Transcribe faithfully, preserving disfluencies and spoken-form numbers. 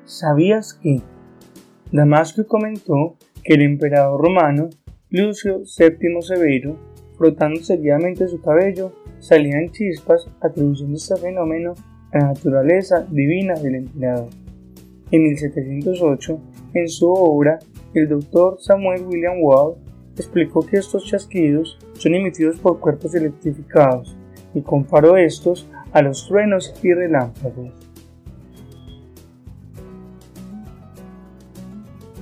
¿Sabías que? Damasio comentó que el emperador romano Lucio séptimo Severo, frotando seguidamente su cabello, salían chispas, atribuyendo este fenómeno a la naturaleza divina del emperador. En mil setecientos ocho, en su obra, el doctor Samuel William Wald explicó que estos chasquidos son emitidos por cuerpos electrificados y comparó estos a los truenos y relámpagos.